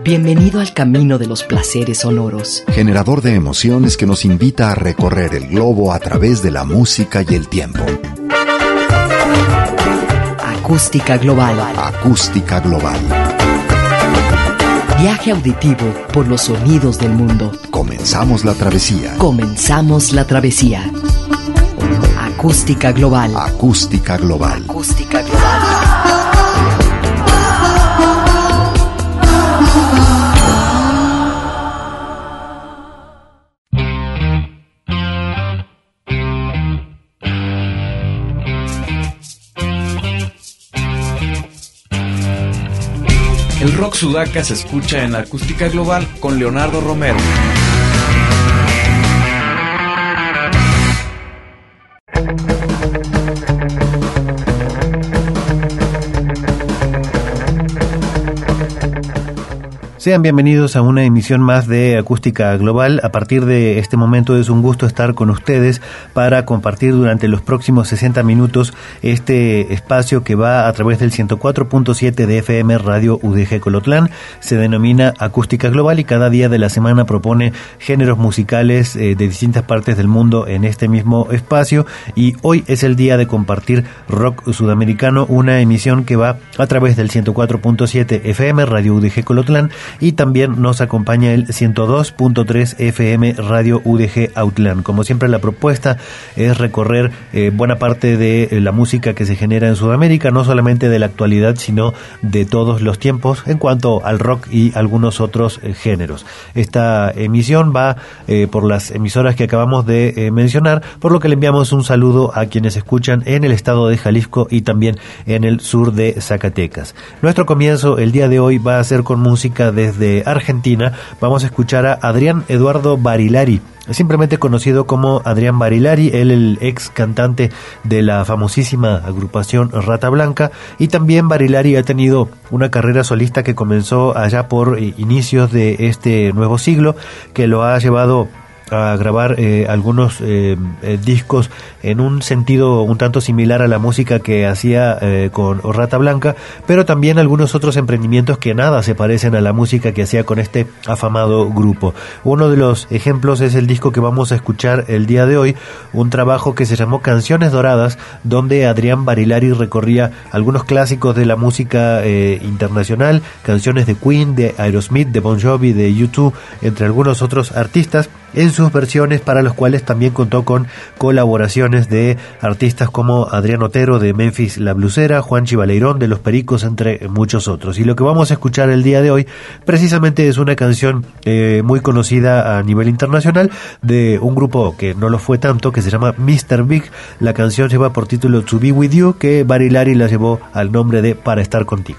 Bienvenido al camino de los placeres sonoros. Generador de emociones que nos invita a recorrer el globo a través de la música y el tiempo. Acústica Global. Acústica Global. Viaje auditivo por los sonidos del mundo. Comenzamos la travesía. Comenzamos la travesía. Acústica Global. Acústica Global. Acústica Global. El rock sudaca se escucha en Acústica Global con Leonardo Romero. Sean bienvenidos a una emisión más de Acústica Global. A partir de este momento es un gusto estar con ustedes para compartir durante los próximos 60 minutos este espacio que va a través del 104.7 de FM Radio UDG Colotlán. Se denomina Acústica Global y cada día de la semana propone géneros musicales de distintas partes del mundo en este mismo espacio. Y hoy es el día de compartir rock sudamericano, una emisión que va a través del 104.7 FM Radio UDG Colotlán. Y también nos acompaña el 102.3 FM Radio UDG Autlán. Como siempre, la propuesta es recorrer buena parte de la música que se genera en Sudamérica, no solamente de la actualidad, sino de todos los tiempos en cuanto al rock y algunos otros géneros. Esta emisión va por las emisoras que acabamos de mencionar, por lo que le enviamos un saludo a quienes escuchan en el estado de Jalisco y también en el sur de Zacatecas. Nuestro comienzo el día de hoy va a ser con música desde Argentina. Vamos a escuchar a Adrián Eduardo Barilari, simplemente conocido como Adrián Barilari, él el ex cantante de la famosísima agrupación Rata Blanca, y también Barilari ha tenido una carrera solista que comenzó allá por inicios de este nuevo siglo, que lo ha llevado a grabar algunos discos en un sentido un tanto similar a la música que hacía con Rata Blanca, pero también algunos otros emprendimientos que nada se parecen a la música que hacía con este afamado grupo. Uno de los ejemplos es el disco que vamos a escuchar el día de hoy, un trabajo que se llamó Canciones Doradas, donde Adrián Barilari recorría algunos clásicos de la música internacional, canciones de Queen, de Aerosmith, de Bon Jovi, de U2, entre algunos otros artistas, en sus versiones, para los cuales también contó con colaboraciones de artistas como Adrián Otero de Memphis La Blusera, Juanchi Baleirón de Los Pericos, entre muchos otros. Y lo que vamos a escuchar el día de hoy precisamente es una canción muy conocida a nivel internacional de un grupo que no lo fue tanto, que se llama Mr. Big. La canción lleva por título To Be With You, que Barilari la llevó al nombre de Para Estar Contigo.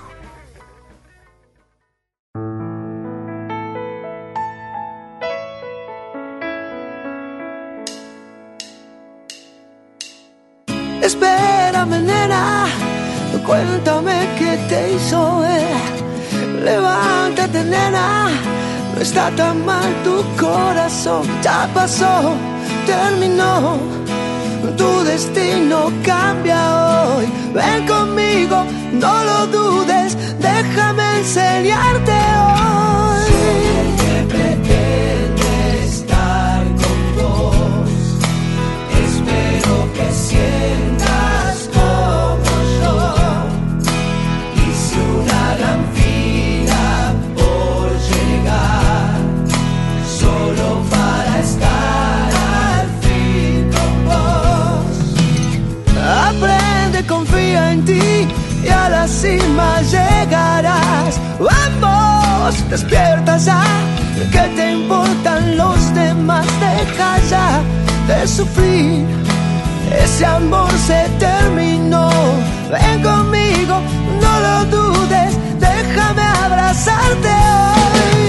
Espérame, nena, cuéntame qué te hizo Levántate, nena, no está tan mal tu corazón. Ya pasó, terminó, tu destino cambia hoy. Ven conmigo, no lo dudes, déjame enseñarte hoy. Siempre pretende estar con vos, espero que sientas como yo. Hice una gran fila por llegar, solo para estar al fin con vos. Aprende, confía en ti y a la cima llegarás. Vamos, despierta ya, ¿qué te importan los demás? Deja ya de sufrir, ese amor se terminó. Ven conmigo, no lo dudes, déjame abrazarte hoy.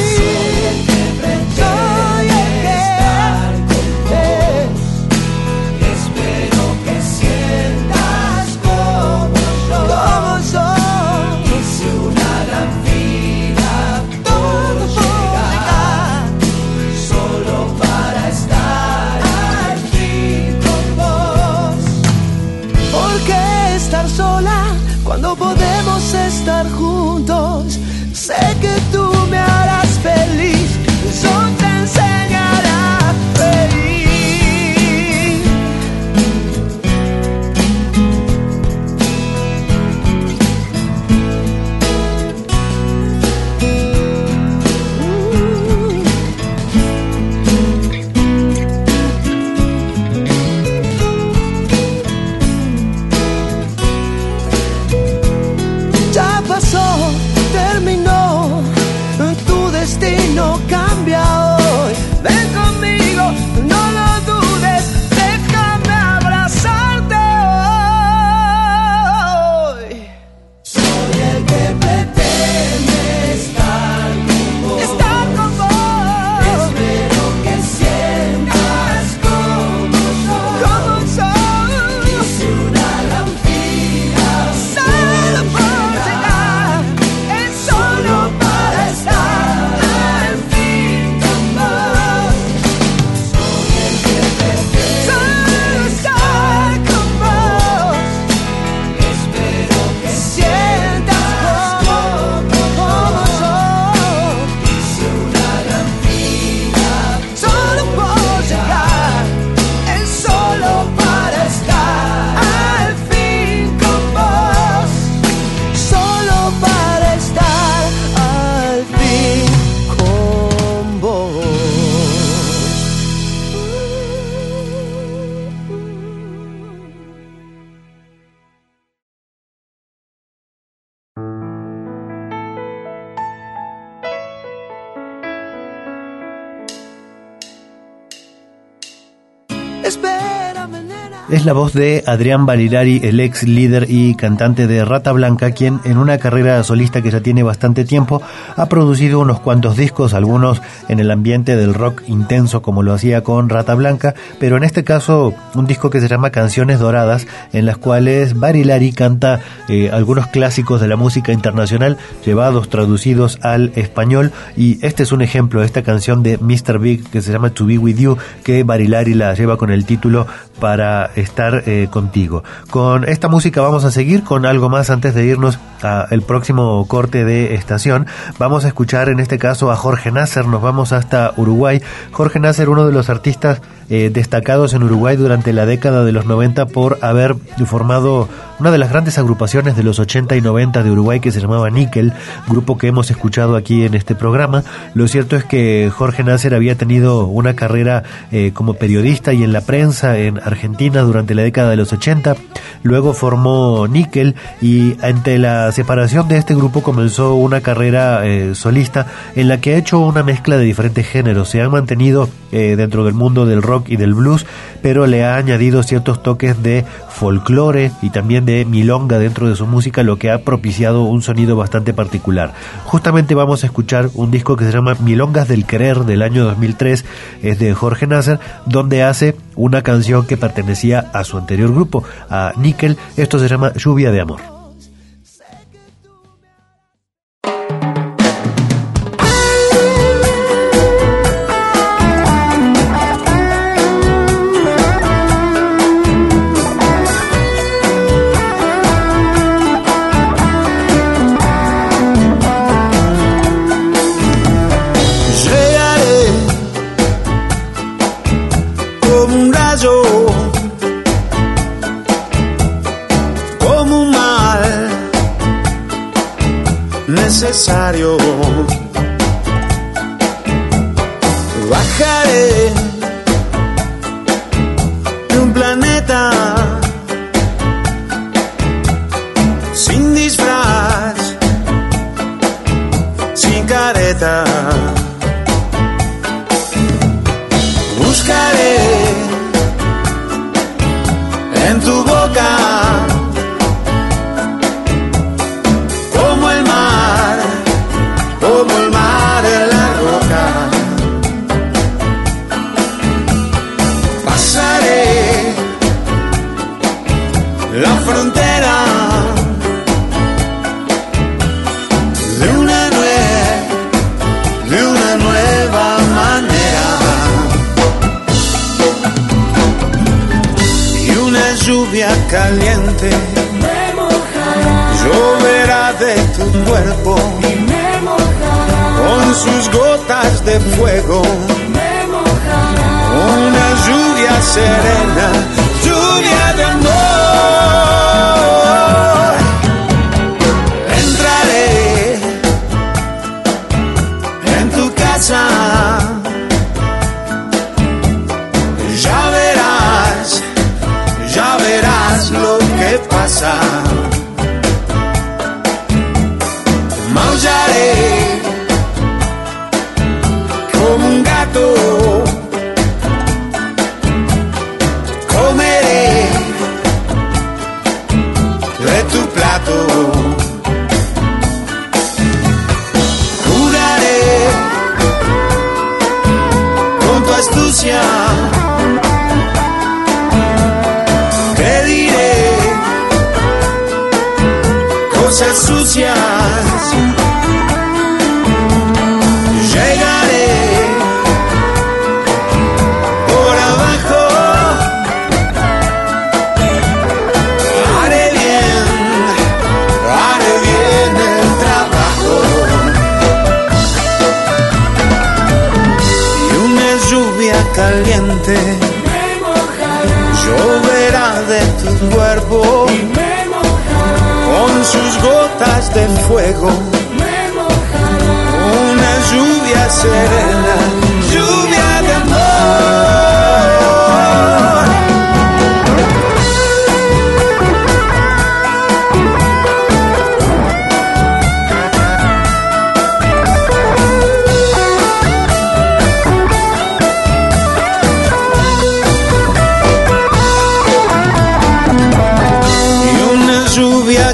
Soy el que estar con vos. Espero que sientas como yo. Hice una gran fila por llegar, solo para estar al fin con vos. ¿Por qué estar sola cuando podemos estar juntos? Sé que tú Espérame, nena. Es la voz de Adrián Barilari, el ex líder y cantante de Rata Blanca, quien en una carrera solista que ya tiene bastante tiempo ha producido unos cuantos discos, algunos en el ambiente del rock intenso como lo hacía con Rata Blanca, pero en este caso un disco que se llama Canciones Doradas, en las cuales Barilari canta algunos clásicos de la música internacional llevados, traducidos al español, y este es un ejemplo, esta canción de Mr. Big que se llama To Be With You, que Barilari la lleva con el título Para estar contigo. Con esta música vamos a seguir con algo más antes de irnos al próximo corte de estación. Vamos a escuchar en este caso a Jorge Nasser, nos vamos hasta Uruguay. Jorge Nasser, uno de los artistas destacados en Uruguay durante la década de los 90 por haber formado una de las grandes agrupaciones de los 80 y 90 de Uruguay que se llamaba Níquel, grupo que hemos escuchado aquí en este programa. Lo cierto es que Jorge Nasser había tenido una carrera como periodista y en la prensa en Argentina durante la década de los 80, luego formó Níquel y ante la separación de este grupo comenzó una carrera solista en la que ha hecho una mezcla de diferentes géneros. Se han mantenido dentro del mundo del rock y del blues, pero le ha añadido ciertos toques de folclore y también de milonga dentro de su música, lo que ha propiciado un sonido bastante particular. Justamente vamos a escuchar un disco que se llama Milongas del Querer del año 2003, es de Jorge Nasser, donde hace una canción que pertenecía a su anterior grupo, a Níquel. Esto se llama Lluvia de Amor. Necesario. Bajaré de un planeta sin disfraz, sin careta. Buscaré en tu boca como el mar en la roca. Pasaré la frontera de una nueva manera, y una lluvia caliente me mojará, lloverá de tu cuerpo y me mojará, con sus gotas de fuego me mojará, una lluvia serena, lluvia de amor. Entraré en tu casa, ya verás lo que pasa. Maullaré como un gato, comeré de tu plato, juraré con tu astucia, te diré cosas sucias. Llegaré por abajo, haré bien el trabajo, y una lluvia caliente me mojará, lloverá de tu cuerpo y me mojará, con sus gotas de fuego me mojará, una lluvia serena, lluvia de amor.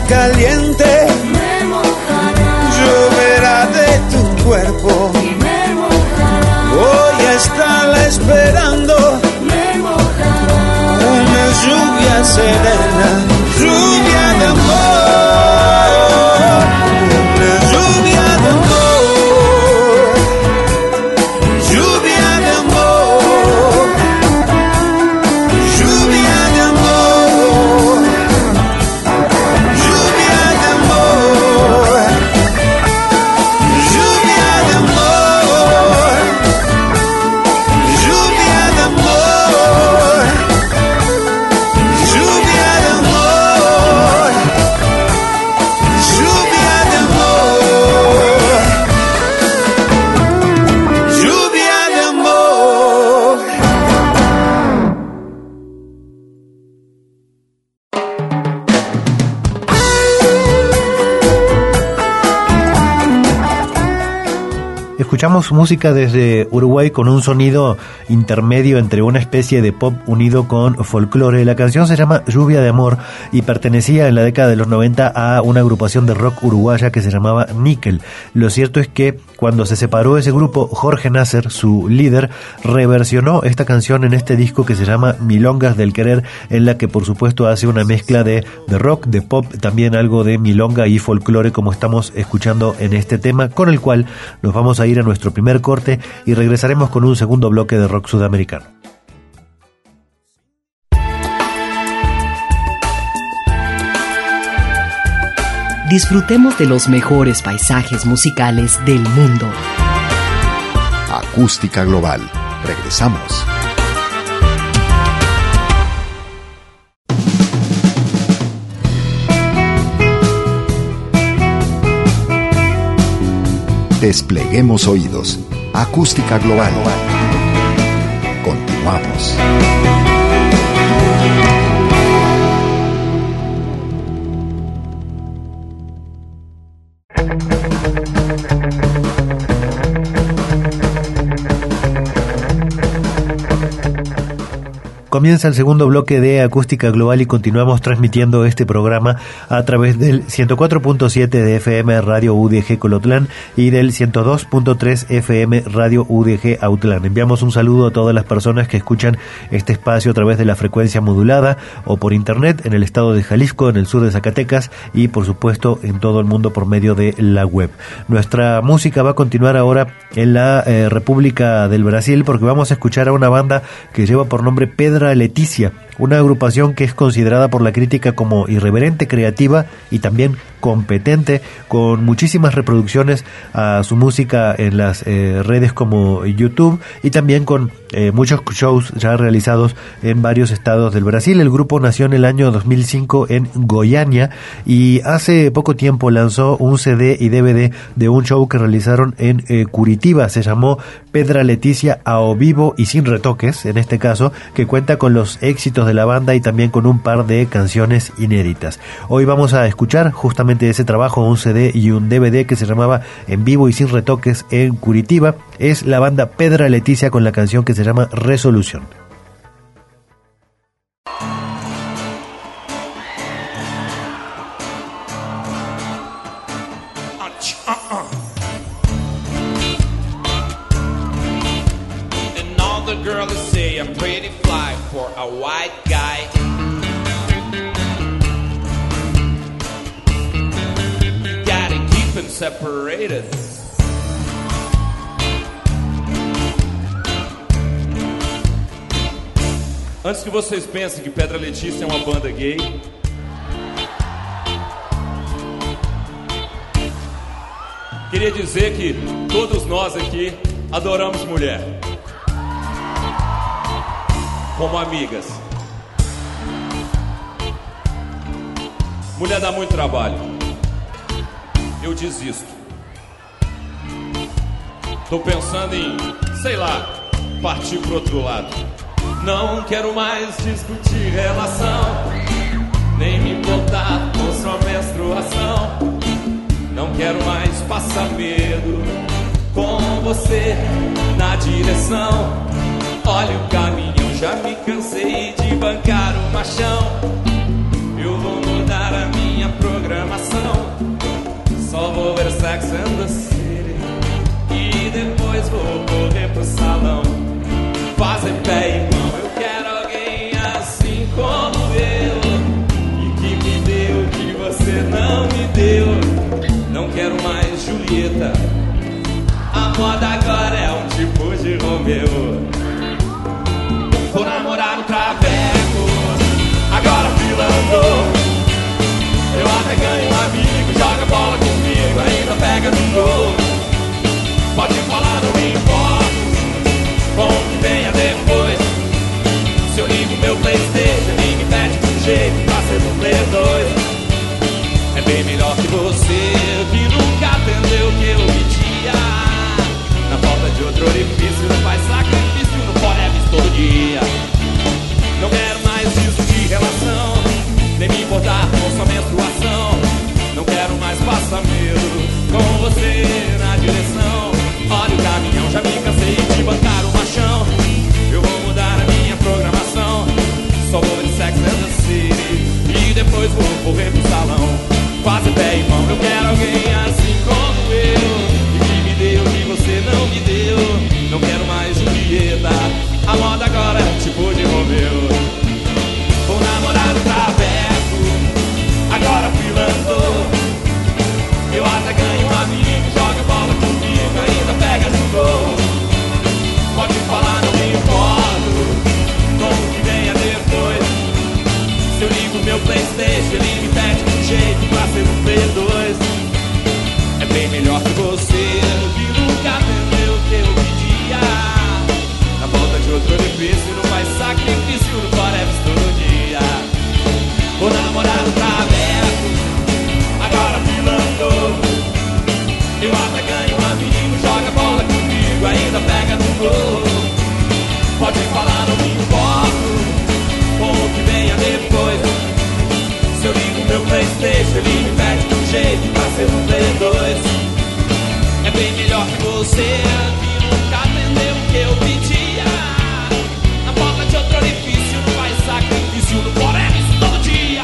caliente me mojará, lloverá de tu cuerpo. me mojará, Voy a estarla esperando, me mojará, una lluvia serena, lluvia de amor, una lluvia de amor, lluvia de amor, lluvia de amor, lluvia de amor, lluvia de amor, lluvia de amor, lluvia de amor, lluvia de amor, lluvia de amor. Escuchamos música desde Uruguay con un sonido intermedio entre una especie de pop unido con folclore. La canción se llama Lluvia de Amor y pertenecía en la década de los 90 a una agrupación de rock uruguaya que se llamaba Níquel. Lo cierto es que cuando se separó ese grupo, Jorge Nasser, su líder, reversionó esta canción en este disco que se llama Milongas del Querer, en la que por supuesto hace una mezcla de rock, de pop, también algo de milonga y folclore, como estamos escuchando en este tema, con el cual nos vamos a ir a nuestro primer corte y regresaremos con un segundo bloque de rock sudamericano. Disfrutemos de los mejores paisajes musicales del mundo. Acústica Global. Regresamos. Despleguemos oídos. Acústica Global. Continuamos. Comienza el segundo bloque de Acústica Global y continuamos transmitiendo este programa a través del 104.7 de FM Radio UDG Colotlán y del 102.3 FM Radio UDG Autlán. Enviamos un saludo a todas las personas que escuchan este espacio a través de la frecuencia modulada o por internet en el estado de Jalisco, en el sur de Zacatecas y por supuesto en todo el mundo por medio de la web. Nuestra música va a continuar ahora en la República del Brasil porque vamos a escuchar a una banda que lleva por nombre Pedra Leticia, una agrupación que es considerada por la crítica como irreverente, creativa y también competente, con muchísimas reproducciones a su música en las redes como YouTube y también con muchos shows ya realizados en varios estados del Brasil. El grupo nació en el año 2005 en Goiânia y hace poco tiempo lanzó un CD y DVD de un show que realizaron en Curitiba. Se llamó Pedra Leticia ao vivo y sin retoques, en este caso, que cuenta con los éxitos de la banda y también con un par de canciones inéditas. Hoy vamos a escuchar justamente ese trabajo, un CD y un DVD que se llamaba En vivo y sin retoques en Curitiba. Es la banda Pedra Leticia con la canción que se llama Resolución. And all the girls say I'm pretty fly for a white guy. You gotta keep them separated. Antes que vocês pensem que Pedra Letícia é uma banda gay, queria dizer que todos nós aqui adoramos mulher. Como amigas. Mulher dá muito trabalho. Eu desisto. Tô pensando em, sei lá, partir pro outro lado. Não quero mais discutir relação, nem me importar com sua menstruação. Não quero mais passar medo com você na direção. Olha o caminhão, já me cansei de bancar o machão. Eu vou mudar a minha programação. salão. Fazer pé, irmão, eu quero alguém assim como eu, e que me deu o que você não me deu. Não quero mais Julieta, a moda agora é um tipo de Romeu. Vou namorar no traveco, agora fila andou. Eu até ganho um amigo, joga bola comigo, ainda pega no gol. Pode falar, não me importo com o que venha depois. Se eu ligo meu PlayStation, ele me pede de um jeito pra ser no Play 2. É bem melhor que você, que nunca atendeu o que eu pedia. Na falta de outro orifício, não faz sacrifício, não forever todo dia. Não quero mais isso de relação, nem me importar com sua menstruação. Não quero mais passar medo com você na direção. Olha o caminhão, já me cansei de bancar o machão. Eu vou mudar a minha programação, só vou de Sex and the City e depois vou correr pro salão. Quase pé e mão, eu quero alguém assim como eu, e que me deu o que você não me deu. Não quero mais Julieta, a moda agora é tipo de Romeu. Vou namorar no traveco, agora filando. Eu até ganho um amigo, joga bola comigo, ainda pega no gol. Pode falar, não me importo com o que venha depois. Se eu ligo meu PlayStation, ele me pede de um jeito pra ser no Play 2. É bem melhor que você, que nunca atendeu o que eu pedia. Na volta de outro orifício, não faz sacrifício, no forever todo dia. Vou namorar no traveco, agora filando. Eu até ganho um amigo, joga bola comigo, ainda pega no gol. Pode falar, não me importo com o que venha depois. Se eu ligo meu PlayStation, ele me pede de um jeito pra ser no Play 2. É bem melhor que você, que nunca atendeu o que eu pedia. Na porta de outro orifício, não faz sacrifício, no forever todo dia.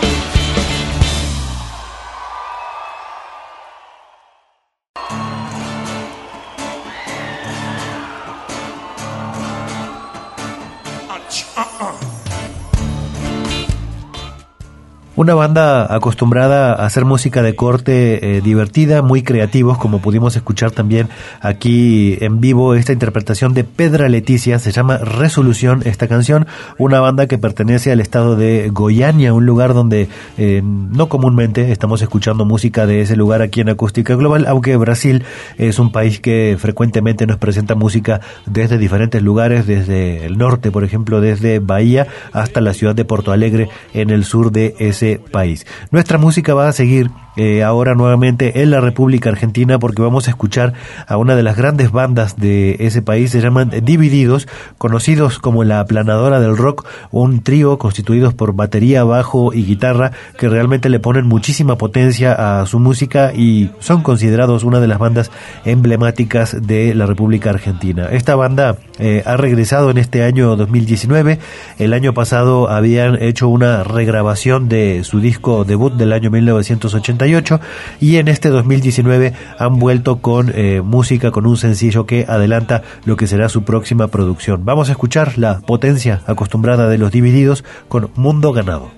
Una banda acostumbrada a hacer música de corte divertida, muy creativos, como pudimos escuchar también aquí en vivo esta interpretación de Pedra Leticia. Se llama Resolución esta canción, una banda que pertenece al estado de Goiânia, un lugar donde no comúnmente estamos escuchando música de ese lugar aquí en Acústica Global, aunque Brasil es un país que frecuentemente nos presenta música desde diferentes lugares, desde el norte, por ejemplo, desde Bahía hasta la ciudad de Porto Alegre en el sur de ese país. Nuestra música va a seguir ahora nuevamente en la República Argentina, porque vamos a escuchar a una de las grandes bandas de ese país. Se llaman Divididos, conocidos como la aplanadora del rock, un trío constituidos por batería, bajo y guitarra que realmente le ponen muchísima potencia a su música y son considerados una de las bandas emblemáticas de la República Argentina. Esta banda ha regresado en este año 2019. El año pasado habían hecho una regrabación de su disco debut del año 1988 y en este 2019 han vuelto con música, con un sencillo que adelanta lo que será su próxima producción. Vamos a escuchar la potencia acostumbrada de los Divididos con Mundo Ganado.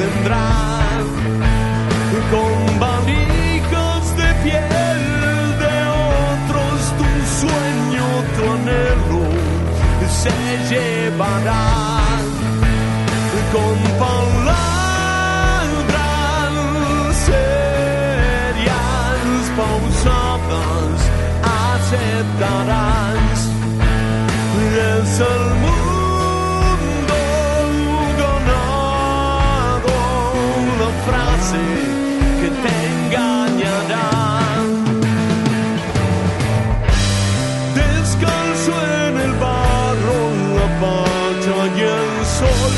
vendrán con valijas de piel de otros, tu sueño, tu anhelo se llevarán con palabras serias, pausadas, aceptarás. Es el mundo ganado, la frase que te engañará. Descalzo en el barro, la patria y el sol.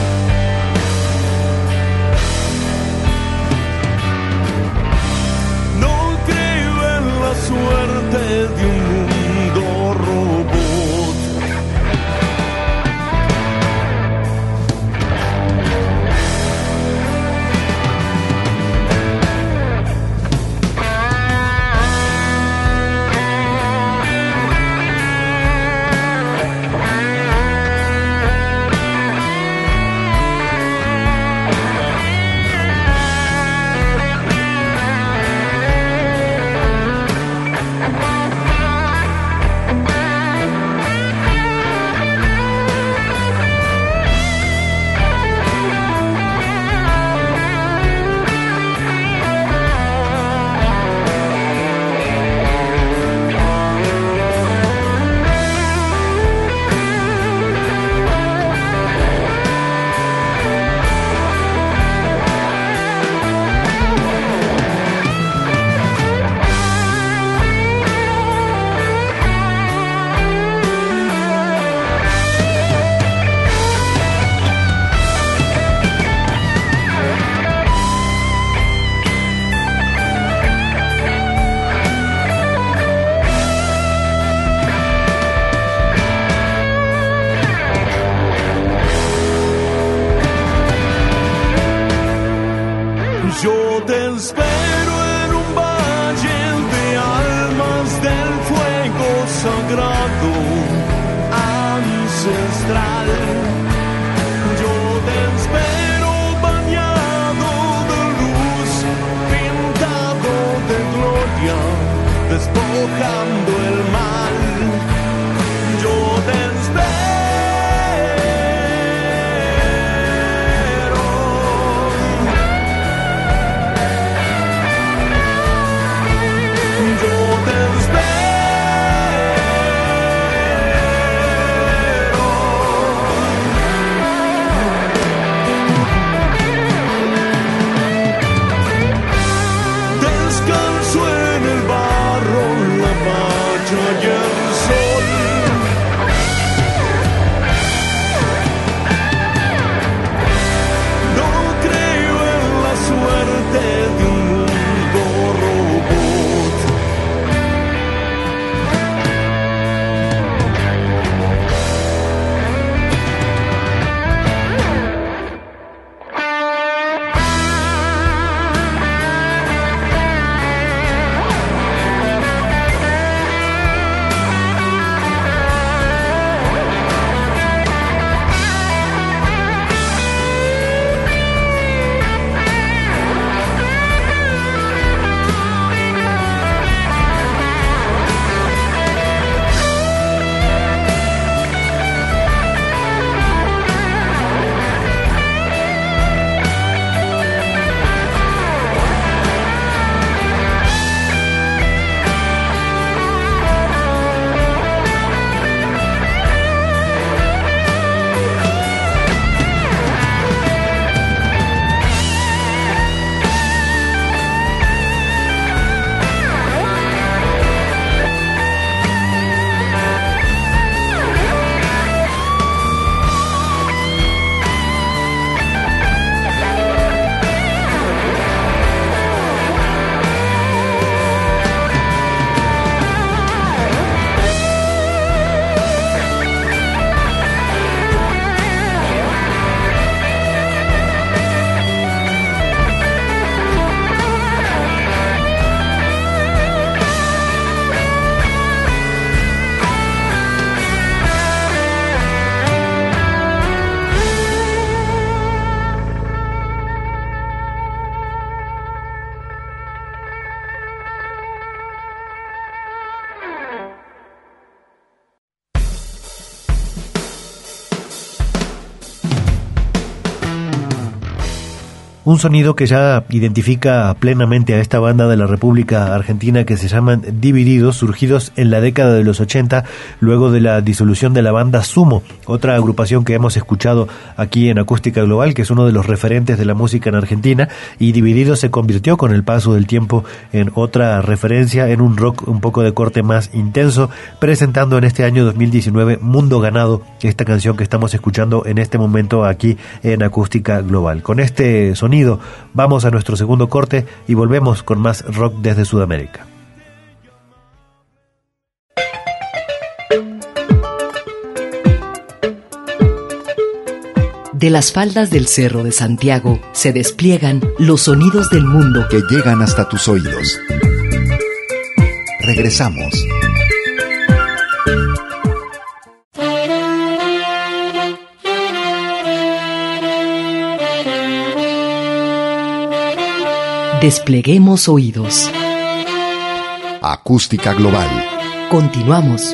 No creo en la suerte de un mundo robot. Yo te espero en un valle de almas del fuego sagrado ancestral. Yo te espero bañado de luz, pintado de gloria, despojando el mal. Yo te espero. Descanso en el barro, la patria un sonido que ya identifica plenamente a esta banda de la República Argentina que se llaman Divididos, surgidos en la década de los 80, luego de la disolución de la banda Sumo, otra agrupación que hemos escuchado aquí en Acústica Global, que es uno de los referentes de la música en Argentina, y Divididos se convirtió con el paso del tiempo en otra referencia, en un rock un poco de corte más intenso, presentando en este año 2019 Mundo Ganado, esta canción que estamos escuchando en este momento aquí en Acústica Global. Con este sonido vamos a nuestro segundo corte y volvemos con más rock desde Sudamérica. De las faldas del Cerro de Santiago se despliegan los sonidos del mundo que llegan hasta tus oídos. Regresamos. Despleguemos oídos. Acústica Global. Continuamos.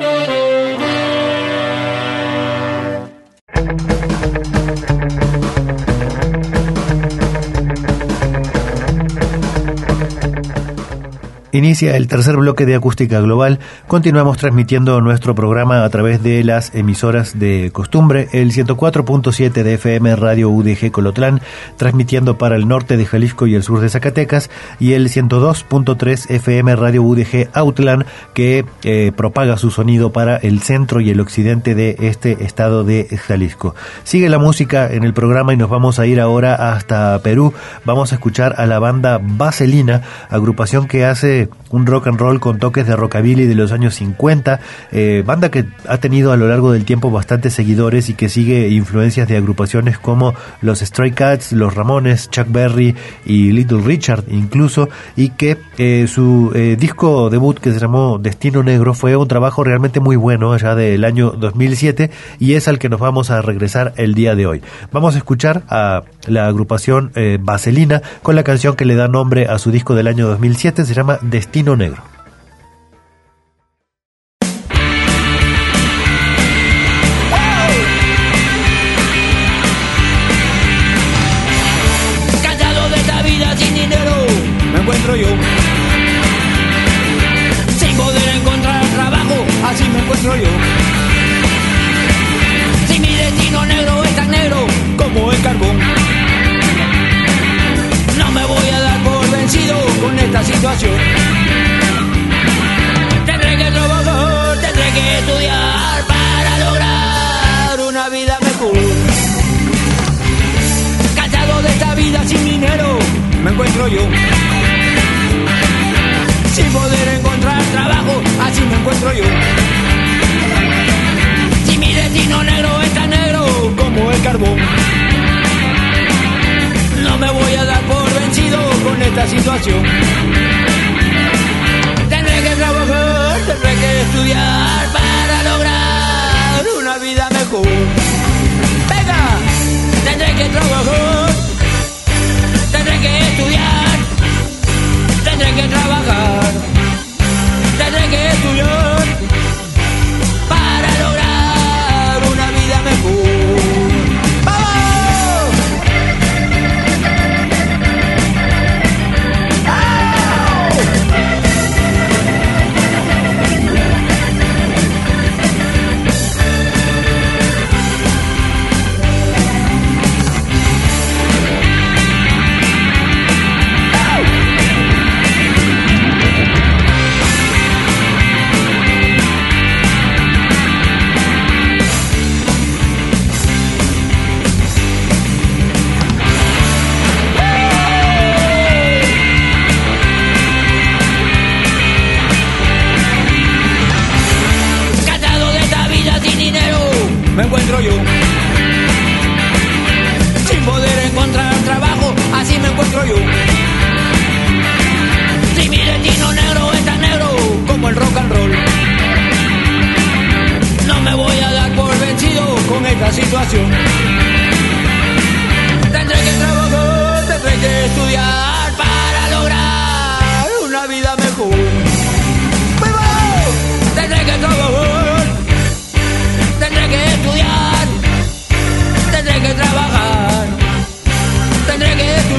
Inicia el tercer bloque de Acústica Global. Continuamos transmitiendo nuestro programa a través de las emisoras de costumbre, el 104.7 de FM Radio UDG Colotlán, transmitiendo para el norte de Jalisco y el sur de Zacatecas, y el 102.3 FM Radio UDG Autlán, que propaga su sonido para el centro y el occidente de este estado de Jalisco. Sigue la música en el programa y nos vamos a ir ahora hasta Perú. Vamos a escuchar a la banda Vaselina, agrupación que hace un rock and roll con toques de rockabilly de los años 50, banda que ha tenido a lo largo del tiempo bastantes seguidores y que sigue influencias de agrupaciones como los Stray Cats, los Ramones, Chuck Berry y Little Richard incluso, y que su disco debut, que se llamó Destino Negro, fue un trabajo realmente muy bueno allá del año 2007 y es al que nos vamos a regresar el día de hoy. Vamos a escuchar a la agrupación Vaselina con la canción que le da nombre a su disco del año 2007, se llama Destino Negro. Cansado de esta vida sin dinero, me encuentro yo. Sin poder encontrar trabajo, así me encuentro yo. Si mi destino negro es tan negro como el carbón, no me voy a dar por vencido con esta situación. Tendré que trabajar, tendré que estudiar para lograr una vida mejor. Cansado de esta vida sin dinero, me encuentro yo. Sin poder encontrar trabajo, así me encuentro yo. Si mi destino negro es tan negro como el carbón, no me voy a dar por vencido con esta situación. Tendré que trabajar, tendré que estudiar para lograr una vida mejor. Venga, tendré que trabajar, tendré que estudiar, tendré que trabajar, tendré que estudiar para lograr una vida mejor. Me encuentro yo. Sin poder encontrar trabajo, así me encuentro yo. Si mi destino negro es tan negro como el rock and roll, no me voy a dar por vencido con esta situación. Tendré que trabajar, tendré que estudiar para lograr una vida mejor. Tendré que trabajar, tendré que estudiar, tendré que trabajar, tendré que estudiar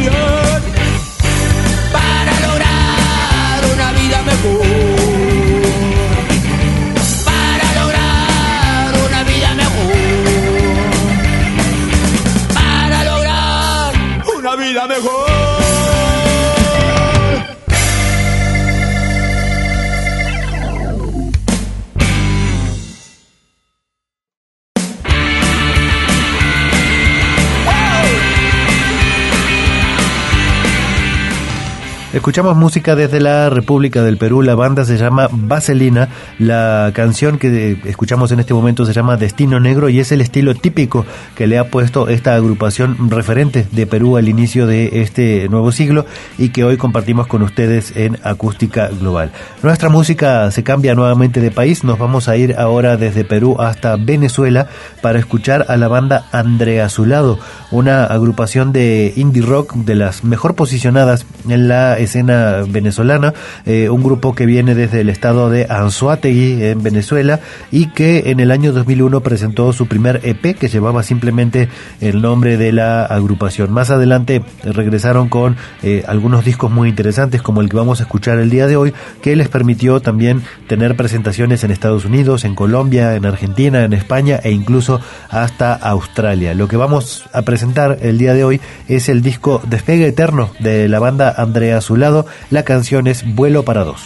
Escuchamos música desde la República del Perú, la banda se llama Vaselina, la canción que escuchamos en este momento se llama Destino Negro y es el estilo típico que le ha puesto esta agrupación referente de Perú al inicio de este nuevo siglo y que hoy compartimos con ustedes en Acústica Global. Nuestra música se cambia nuevamente de país, nos vamos a ir ahora desde Perú hasta Venezuela para escuchar a la banda Andre Azulado, una agrupación de indie rock de las mejor posicionadas en la escena venezolana, un grupo que viene desde el estado de Anzoátegui en Venezuela y que en el año 2001 presentó su primer EP que llevaba simplemente el nombre de la agrupación. Más adelante regresaron con algunos discos muy interesantes como el que vamos a escuchar el día de hoy, que les permitió también tener presentaciones en Estados Unidos, en Colombia, en Argentina, en España e incluso hasta Australia. Lo que vamos a presentar el día de hoy es el disco Despegue Eterno de la banda Andre Azulado. La canción es Vuelo para Dos.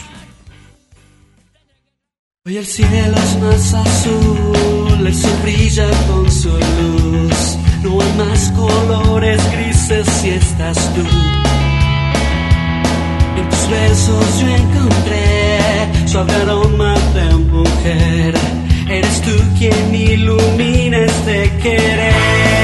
Hoy el cielo es más azul, el sol brilla con su luz. No hay más colores grises si estás tú. En tus besos yo encontré suave aroma de mujer. Eres tú quien ilumina este querer.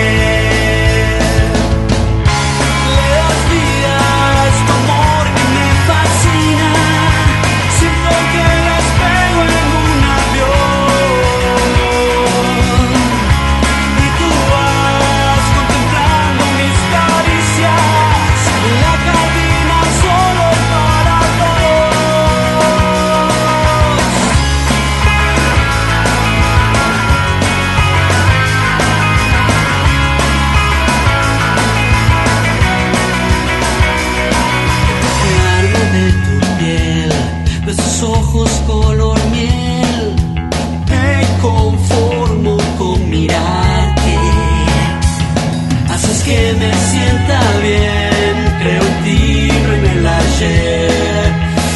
Ojos color miel, me conformo con mirarte. Haces que me sienta bien, creo en ti, no en el ayer.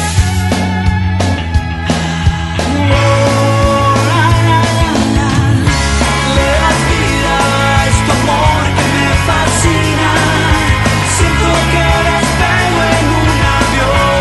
Le das vida a este amor que me fascina. Siento que despego en un avión.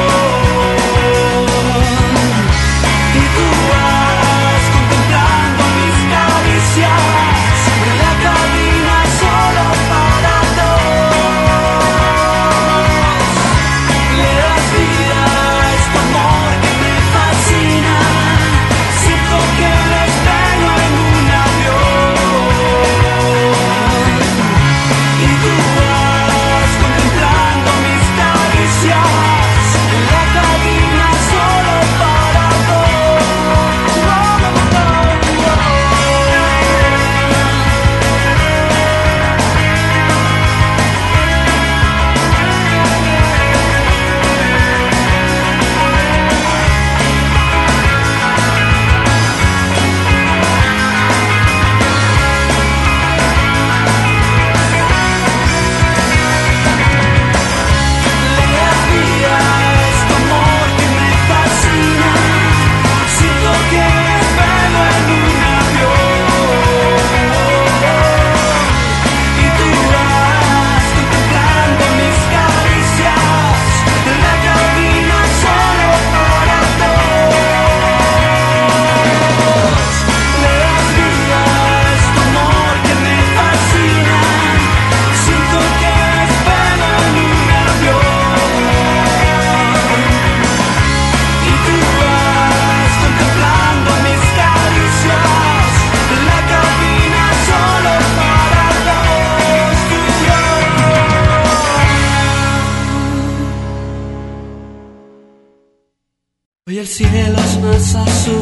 Hoy el cielo es más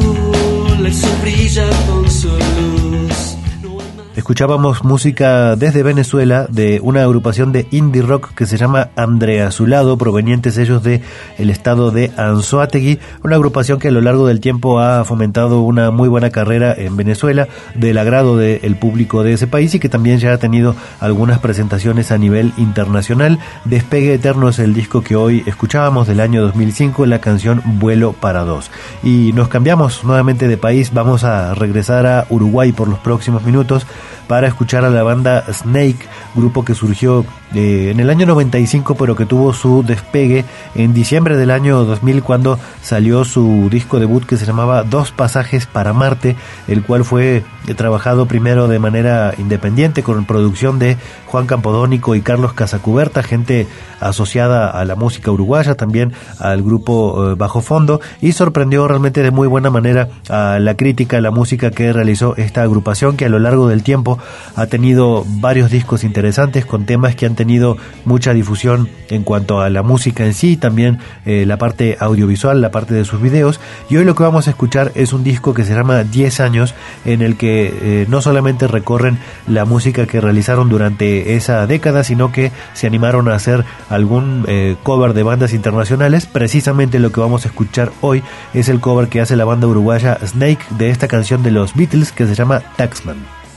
azul, el sol brilla con su luz. Escuchábamos música desde Venezuela de una agrupación de indie rock que se llama Andre Azulado, provenientes ellos de el estado de Anzoátegui, una agrupación que a lo largo del tiempo ha fomentado una muy buena carrera en Venezuela, del agrado del público de ese país y que también ya ha tenido algunas presentaciones a nivel internacional. Despegue Eterno es el disco que hoy escuchábamos del año 2005, la canción Vuelo para Dos. Y nos cambiamos nuevamente de país, vamos a regresar a Uruguay por los próximos minutos para escuchar a la banda Snake, grupo que surgió en el año 95, pero que tuvo su despegue en diciembre del año 2000 cuando salió su disco debut que se llamaba Dos Pasajes para Marte, el cual fue trabajado primero de manera independiente con producción de Juan Campodónico y Carlos Casacuberta, gente asociada a la música uruguaya, también al grupo Bajo Fondo, y sorprendió realmente de muy buena manera a la crítica, a la música que realizó esta agrupación, que a lo largo del tiempo ha tenido varios discos interesantes con temas que han tenido mucha difusión en cuanto a la música en sí, también la parte audiovisual, la parte de sus videos. Y hoy lo que vamos a escuchar es un disco que se llama 10 años, en el que no solamente recorren la música que realizaron durante esa década, sino que se animaron a hacer algún cover de bandas internacionales. Precisamente lo que vamos a escuchar hoy es el cover que hace la banda uruguaya Snake de esta canción de los Beatles que se llama Taxman.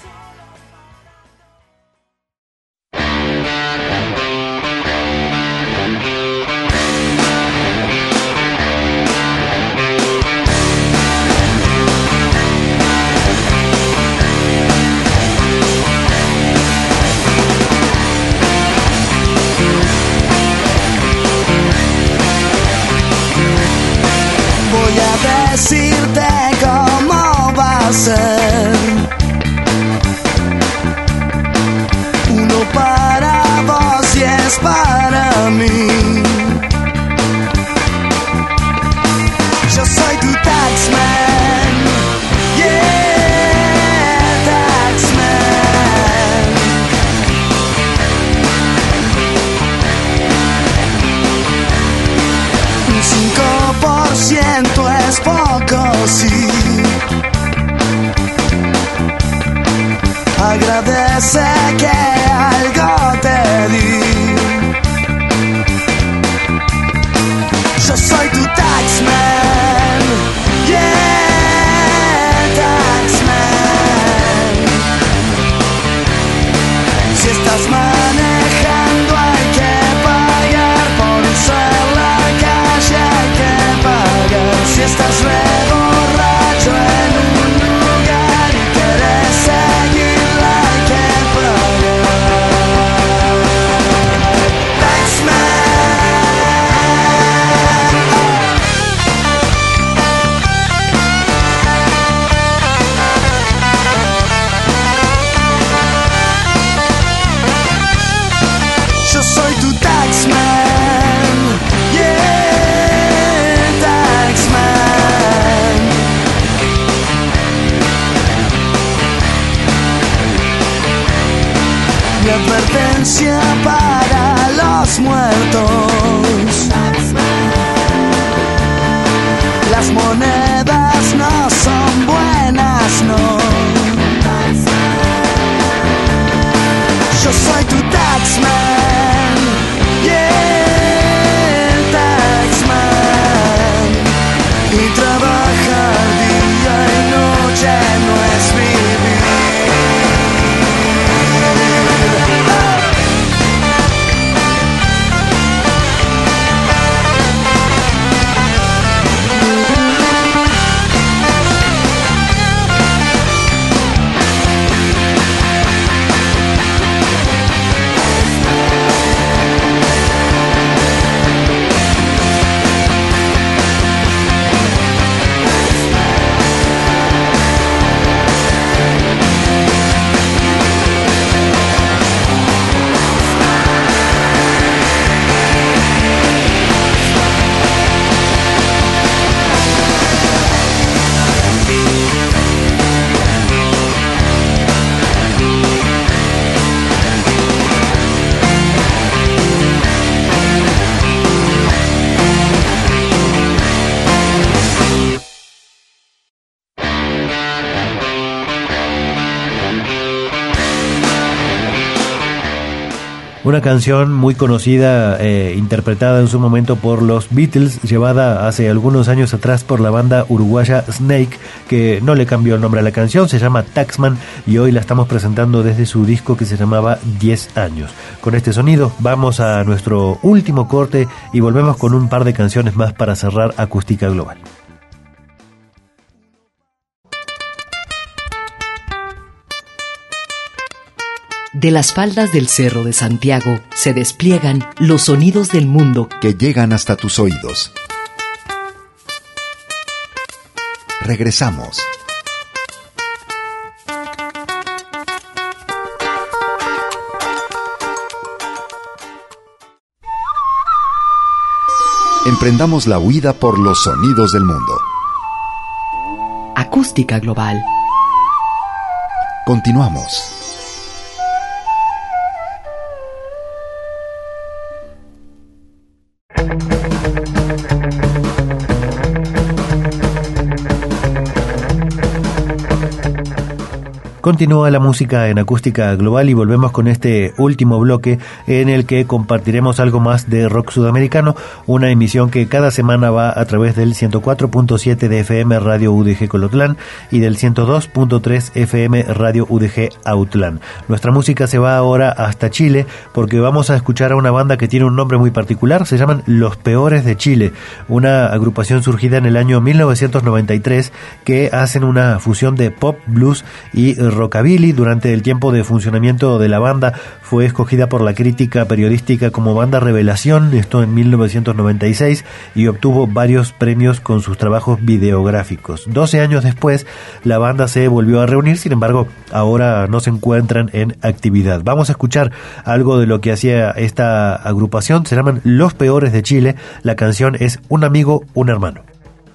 Decirte cómo va a ser. Uno para vos y es para mí. Yo soy tu taxman, yeah, taxman. 5% es poco, sí. Agradece que algo te di. Yo soy tu taxman, yeah, taxman. Si estás manejando hay que pagar, por usar la calle hay que pagar. Si estás re borracho en un lugar y querés seguirla hay que pagar. Taxman. Yo soy tu taxman, yeah, taxman. Mi advertencia para los muertos. Las monedas no son buenas, no. Yo soy tu taxman, yeah, taxman. Y trabajar día y noche no es vivir. Una canción muy conocida, interpretada en su momento por los Beatles, llevada hace algunos años atrás por la banda uruguaya Snake, que no le cambió el nombre a la canción, se llama Taxman, y hoy la estamos presentando desde su disco que se llamaba 10 años. Con este sonido vamos a nuestro último corte y volvemos con un par de canciones más para cerrar Acústica Global. De las faldas del Cerro de Santiago se despliegan los sonidos del mundo que llegan hasta tus oídos. Regresamos. Emprendamos la huida por los sonidos del mundo. Acústica Global. Continuamos. Continúa la música en Acústica Global y volvemos con este último bloque en el que compartiremos algo más de rock sudamericano, una emisión que cada semana va a través del 104.7 de FM Radio UDG Colotlán y del 102.3 FM Radio UDG Autlán. Nuestra música se va ahora hasta Chile porque vamos a escuchar a una banda que tiene un nombre muy particular, se llaman Los Peores de Chile, una agrupación surgida en el año 1993 que hacen una fusión de pop, blues y rockabilly. Durante el tiempo de funcionamiento de la banda fue escogida por la crítica periodística como banda revelación, esto en 1996, y obtuvo varios premios con sus trabajos videográficos. 12 años después la banda se volvió a reunir, sin embargo ahora no se encuentran en actividad. Vamos a escuchar algo de lo que hacía esta agrupación, se llaman Los Peores de Chile, la canción es Un amigo, un hermano.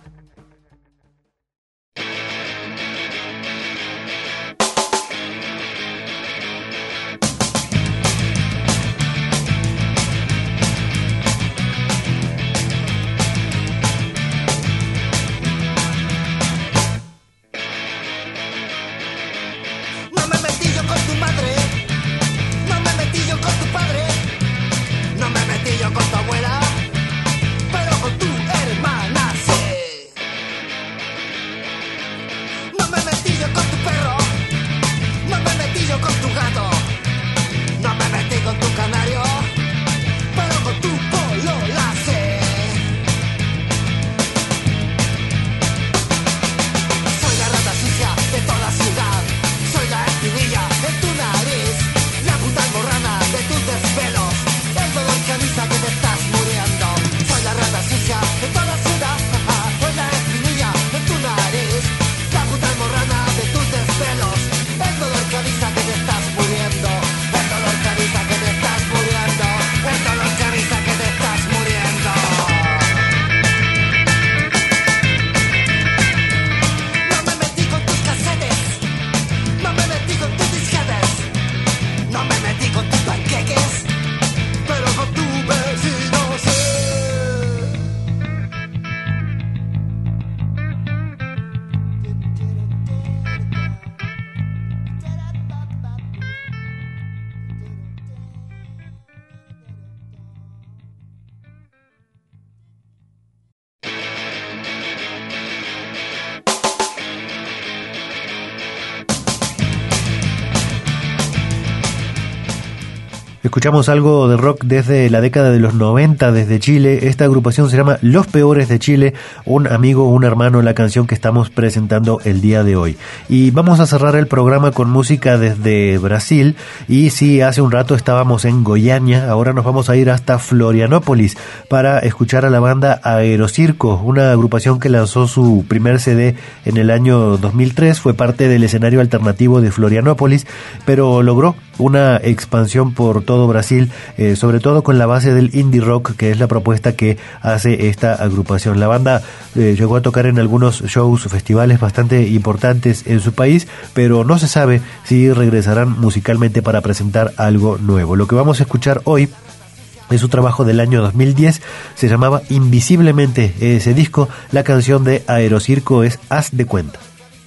Escuchamos algo de rock desde la década de los 90 desde Chile. Esta agrupación se llama Los Peores de Chile, un amigo, un hermano, la canción que estamos presentando el día de hoy. Y vamos a cerrar el programa con música desde Brasil. Y sí, hace un rato estábamos en Goiânia, ahora nos vamos a ir hasta Florianópolis para escuchar a la banda Aerocirco, una agrupación que lanzó su primer CD en el año 2003, fue parte del escenario alternativo de Florianópolis, pero logró una expansión por todo Brasil, sobre todo con la base del indie rock, que es la propuesta que hace esta agrupación. La banda llegó a tocar en algunos shows, festivales bastante importantes en su país, pero no se sabe si regresarán musicalmente para presentar algo nuevo. Lo que vamos a escuchar hoy es un trabajo del año 2010, se llamaba Invisiblemente ese disco. La canción de Aerocirco es Haz de Cuenta.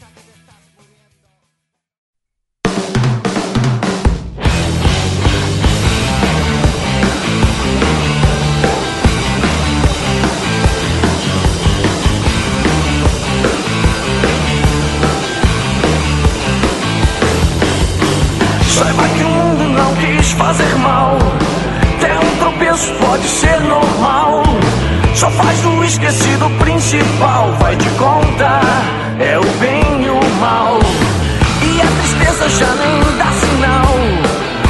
Saiba que o mundo não quis fazer mal. Ter tropeço pode ser normal. Só faz do esquecido principal. Vai te contar, é o bem e o mal. E a tristeza já nem dá sinal.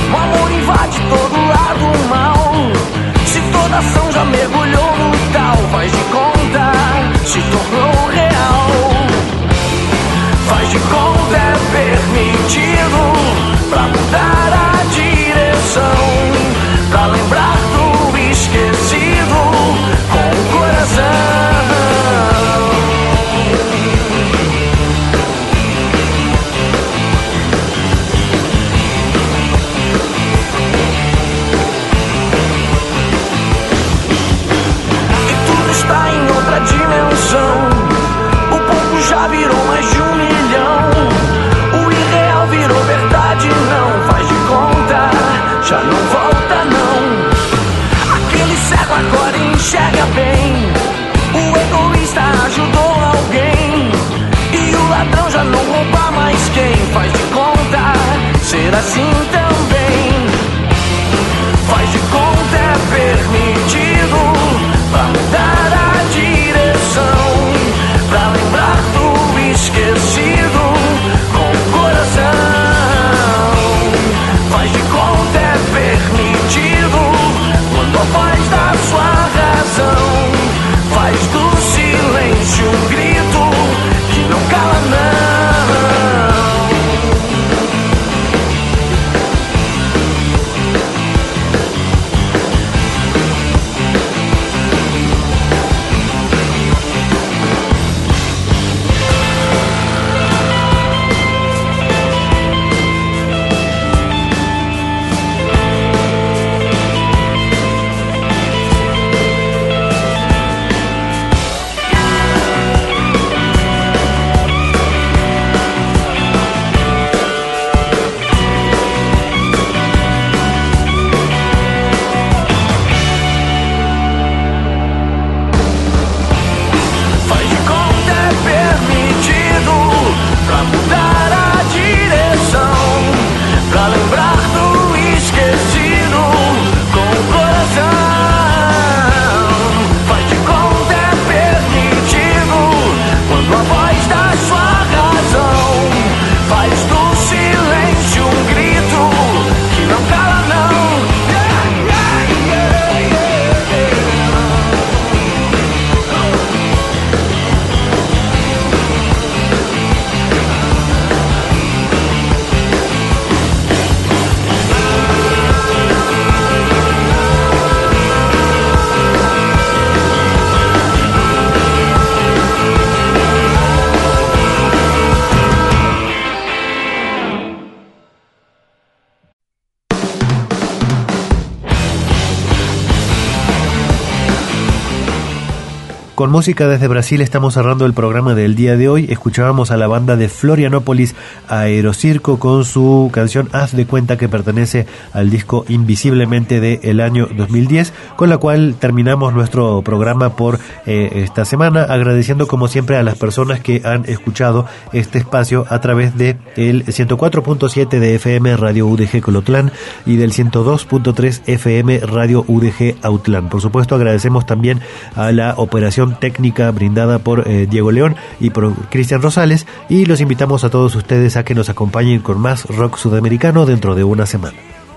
já virou mais de 1 milhão. O irreal virou verdade, não faz de conta, já não volta não. Aquele cego agora enxerga bem, o egoísta ajudou alguém, e o ladrão já não rouba mais. Quem faz de conta ser assim também? Faz de conta é permitido pra mudar a direção, pra lembrar do esquecido com o coração. Faz de conta é permitido quando a voz da sua razão faz do silêncio um grito que não cala não. Con música desde Brasil estamos cerrando el programa del día de hoy. Escuchábamos a la banda de Florianópolis, Aerocirco, con su canción Haz de Cuenta, que pertenece al disco Invisiblemente del año 2010, con la cual terminamos nuestro programa por esta semana, agradeciendo como siempre a las personas que han escuchado este espacio a través de el 104.7 de FM Radio UDG Colotlán y del 102.3 FM Radio UDG Autlán. Por supuesto, agradecemos también a la operación técnica brindada por Diego León y por Cristian Rosales, y los invitamos a todos ustedes a que nos acompañen con más rock sudamericano dentro de una semana.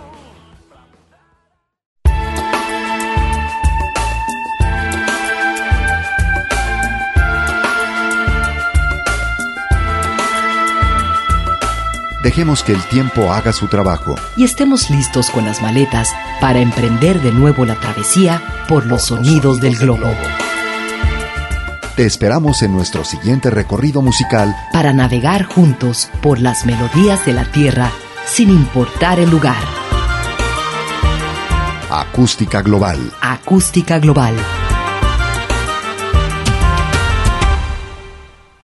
Dejemos que el tiempo haga su trabajo y estemos listos con las maletas para emprender de nuevo la travesía por los sonidos del globo. Te esperamos en nuestro siguiente recorrido musical para navegar juntos por las melodías de la tierra sin importar el lugar. Acústica Global. Acústica Global.